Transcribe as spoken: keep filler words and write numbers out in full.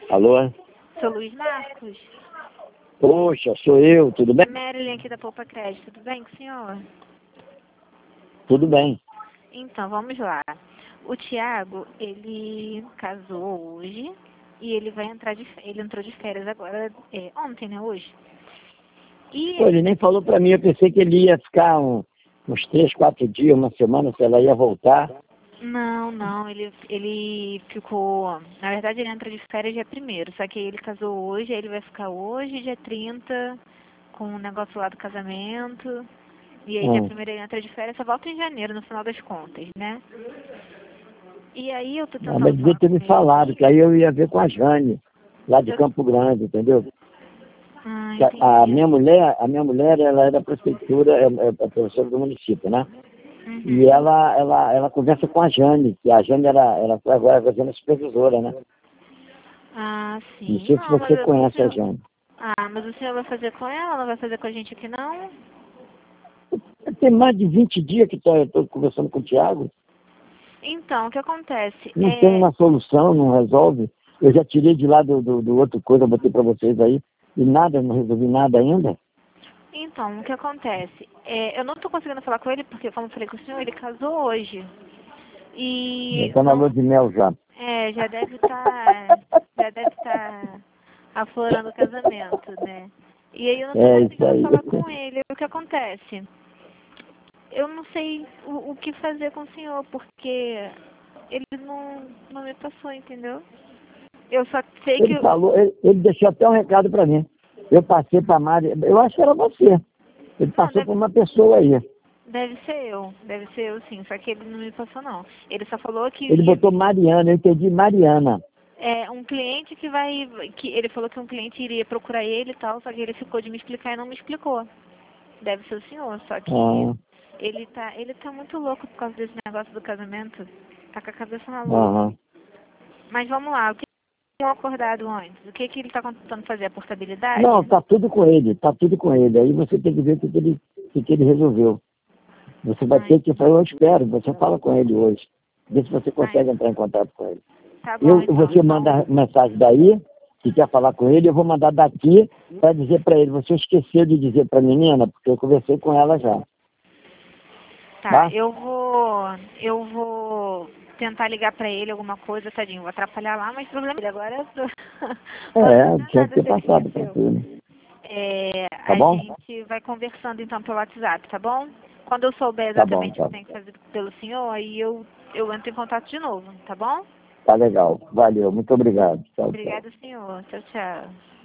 Alô? Sou Luiz Marcos. Poxa, sou eu, tudo bem? Marilyn aqui da Poupa Crédito, tudo bem com o senhor? Tudo bem. Então, vamos lá. O Tiago, ele casou hoje e ele vai entrar de ele entrou de férias agora, é, ontem, né, hoje. E Pô, ele nem falou pra mim, eu pensei que ele ia ficar um, uns três, quatro dias, uma semana, se ela ia voltar. Não, não, ele, ele ficou... Na verdade, ele entra de férias dia primeiro, só que ele casou hoje, aí ele vai ficar hoje, dia trinta, com o negócio lá do casamento. E aí, dia Hum. primeiro ele entra de férias, só volta em janeiro, no final das contas, né? E aí eu tô Ah, tentando mas devia falar ter com me ele. falado, que aí eu ia ver com a Jane, lá de Eu- Campo Grande, entendeu? Ah, Que A, a entendi. minha mulher, a minha mulher, ela é da prefeitura, é, é, é professora do município, né? Uhum. E ela, ela, ela conversa com a Jane, que a Jane era, ela foi agora a Jane é supervisora, né? Ah, Não sim. sei se Não, mas você o conhece a senhor... Jane. Ah, mas o senhor vai fazer com ela? Não vai fazer com a gente aqui, não? Tem mais de vinte dias que tô, eu estou conversando com o Thiago. Então, o que acontece? Não tem É... uma solução, não resolve. Eu já tirei de lá do, do, do outro coisa, botei para vocês aí, e nada, não resolvi nada ainda. Então, o que acontece? É, eu não tô conseguindo falar com ele porque, como eu falei com o senhor, ele casou hoje. E Está na lua não... de mel já. É, já deve estar... já deve estar aflorando o casamento, né? E aí eu não tô É isso conseguindo aí. falar com ele. O que acontece? Eu não sei o, o que fazer com o senhor, porque ele não, não me passou, entendeu? Eu só sei que... Ele falou, ele, ele deixou até um recado para mim. Eu passei para a Mari, eu acho que era você. Ele Não, passou deve, para uma pessoa aí. deve ser eu. Deve ser eu, sim. Só que ele não me passou, não. Ele só falou que Ele ia... botou Mariana, eu entendi Mariana. É, um cliente que vai... que ele falou que um cliente iria procurar ele e tal, só que ele ficou de me explicar e não me explicou. Deve ser o senhor, só que Ah, ele tá, ele tá muito louco por causa desse negócio do casamento. Tá com a cabeça na lua. aham. Mas vamos lá, o que eu acordado antes? O que que ele tá tentando fazer? A portabilidade? Não, tá tudo com ele, tá tudo com ele. Aí você tem que ver o que, que, ele, o que, que ele resolveu. Você vai Ai, ter que falar, eu espero, você fala com ele hoje. Vê se você ai, consegue entrar em contato com ele. tá bom Eu, então. você manda mensagem daí, que quer falar com ele, eu vou mandar daqui para dizer para ele, você esqueceu de dizer para a menina, porque eu conversei com ela já. Tá, Tá? eu vou, eu vou tentar ligar pra ele alguma coisa, tadinho, vou atrapalhar lá, mas problema dele agora é pro... Pode É, não tinha nada que ter se ele passado para esqueceu. tudo. É, Tá a bom? gente vai conversando então pelo WhatsApp, tá bom? Quando eu souber Tá bom, exatamente o tá. que tem que fazer pelo senhor, aí eu, eu entro em contato de novo, tá bom? Tá legal. Valeu, muito obrigado. Tchau, tchau. Obrigada, senhor. Tchau, tchau.